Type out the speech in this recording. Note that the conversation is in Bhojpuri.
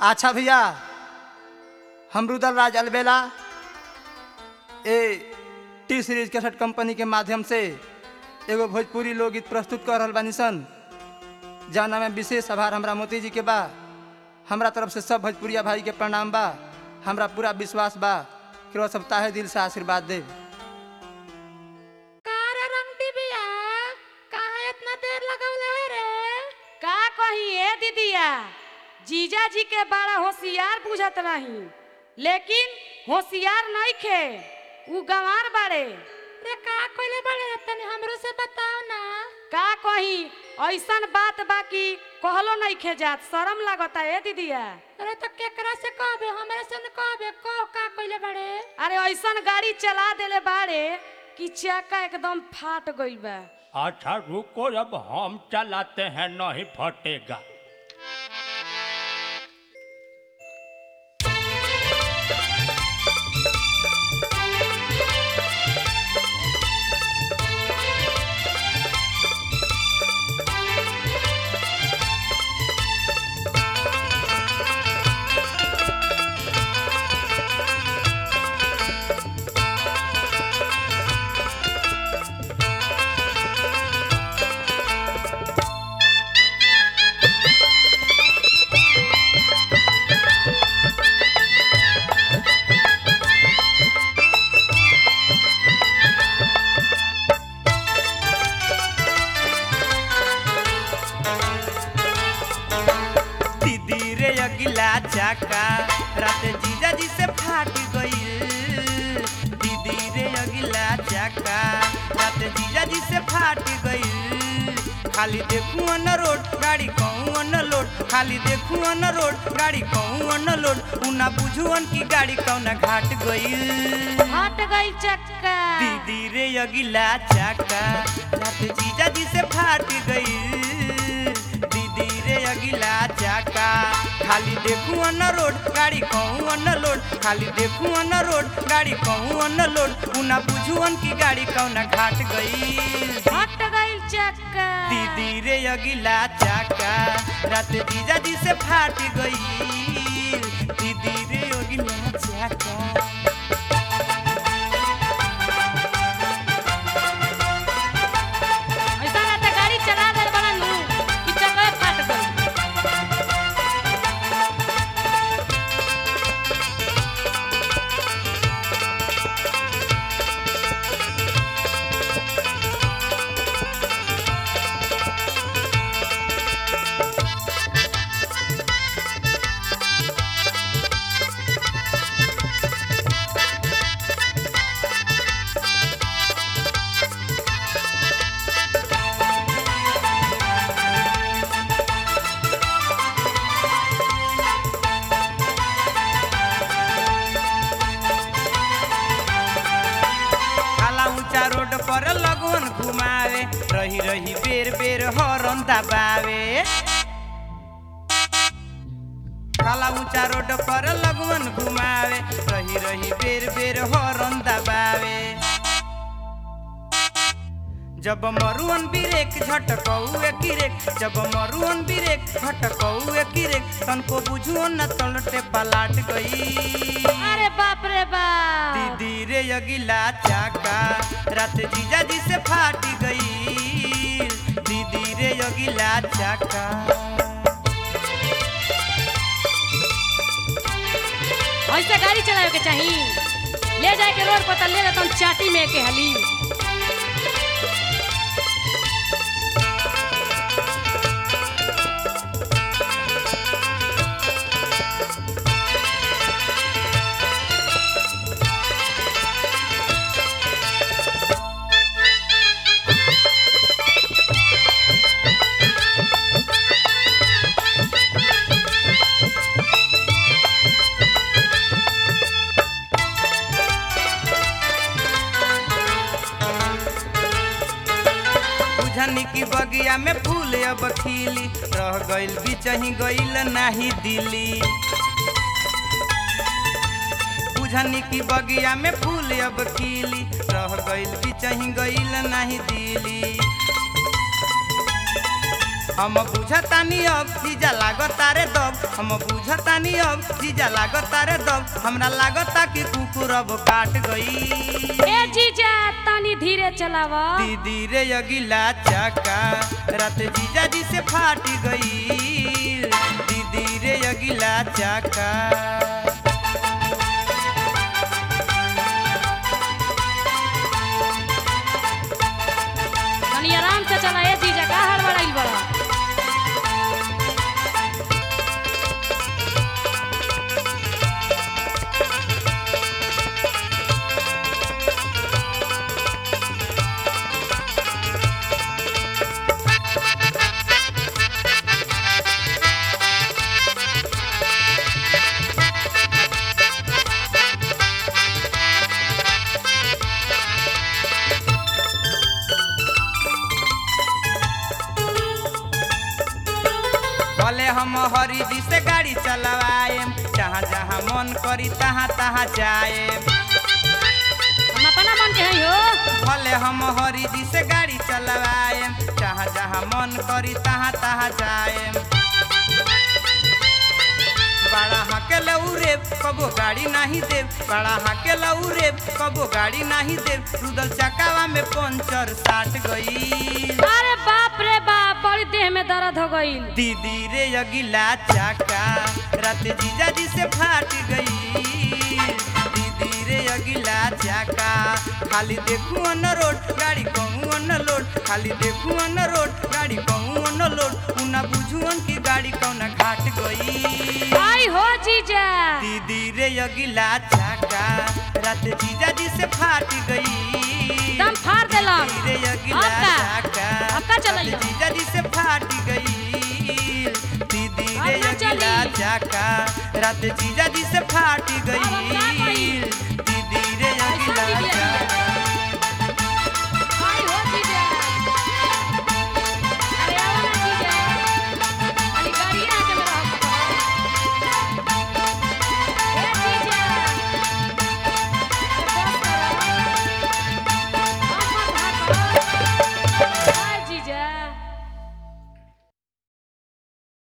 अच्छा भैया, हम रुदल राज अलबेला ए टी सीरीज कैसेट कंपनी के माध्यम से एगो भोजपुरी लोकगीत प्रस्तुत कर रहल बानी सन, जौना में विशेष आभार हमरा मोती जी के बा। हमरा तरफ से सब भोजपुरिया भाई के प्रणाम बा। हमरा पूरा विश्वास बा कि वो सब ताहे दिल से आशीर्वाद दे। का कही दीदिया, जीजा जी के बड़ा होशियार बुझत रही, लेकिन होशियार नहीं खे, उ गंवार बाड़े। रे का कइले बाड़े तनी हमरो से बताओ ना। का कही ऐसन बात बाकी कहलो नहीं खे जात, शर्म लागता है दीदिया। अरे तो केकरा से कहबे, हमरे से न कहबे, कह का कइले बाड़े। अरे ऐसन गाड़ी चला देले बाड़े कि चक्का एकदम फाट गइल बा। अच्छा रुको, जब हम चलाते हैं नहीं फटेगा। चाका रात जीजा जी से फाट गईल। दीदी रे अगिला चाका रात जीजा जी से फाट गईल। खाली देखू अन रोड गाड़ी कहूँ अन लोड, खाली देखू अन रोड गाड़ी कहूँ अन लोड। उना बुझुअन की गाड़ी कौना घाट गईल, हट गई चक्का। दीदी रे अगिला चाका रात जीजा जी से फाट गईल। दीदी रे अगिला चाका खाली देखू अन रोड गाड़ी कहूँ अन लोड, खाली देखू अन रोड गाड़ी कहूँ अन लोड। उना बुझुअन की गाड़ी कौना घाट गई, हट गई चक्का। दीदी रे अगिला चाका रात जीजा जी से फाट गई। दीदी रे अगिला चाका। रोड पर लगन घुमावे, रही रही बेर बेर हॉर्न दबावे। काला ऊंचा रोड पर लगन घुमावे, रही रही बेर बेर हॉर्न दबावे। जब मरुअन ब्रेक झटकऊ किरेक, जब मरुअन ब्रेक झटकऊ किरेक। तनको बुझुअन न तलटे पलाट गई। अरे बाप रे बाप। दीदी रे अगिला चाका रात जीजा जी से फाट गई। दीदी रे अगिला चाका। ऐसे गाड़ी चलावे के चाहिए, ले जाए के रोड पर ले जाता चाटी में के हली। बुझनी की बगिया में फूल अब खिली, रह गइल बिचही गइल नाही दिली। बुझनी की बगिया में फूल अब खिली, रह गइल बिचही गइल नाही दिली। हम बुझतानी अब जीजा लागता रे दब हम बुझतानी अब जीजा लागता रे दब हमरा लागता कि कुकुर अब काट गई ए जीजा तनी धीरे चलावा दीदी रे अगिला चक्का रात जीजा जी से फाट गई दीदी रे अगिला चक्का तनी आराम से चला ए जीजा का हड़बड़ाइल बड़ा भले हम हरी जी से गाड़ी चलवाएम जहाँ जहाँ मन करी तहाँ तहाँ जाएम हम अपना मन के हई हो भले हम हरी जी से गाड़ी चलवाएम जहाँ जहाँ मन करी तहाँ तहाँ जाएम बड़ा हकेला उरे कबो गाड़ी नहीं देव बड़ा हकेला उरे कबो गाड़ी नहीं देव रुदल चकावा में पंचर साट गई अरे बाप रे बाप बड़ी देह में दर्द हो गई दीदी रे अगिला चक्का रात जीजा जी से फाट गई दीदी रे अगिला चक्का खाली देखू अन रोड गाड़ी कहूँ अन लोड खाली देखू अन रोड गाड़ी कहूँ अन लोड उना बुझुअन की गाड़ी कौना घाट गई आई हो जीजा दीदी रे अगिला चक्का रात जीजा जी से फाट गई दम फाड़ देलक दीदी रे अगिला चक्का अब का चलैया रात जीजा जी से फाट गई दीदी रे अब ना अगिला चली। चक्का रात जीजा जी से फाट अब हम का गई कही? दीदी रे ऐसा अगिला दीदी है। चक्का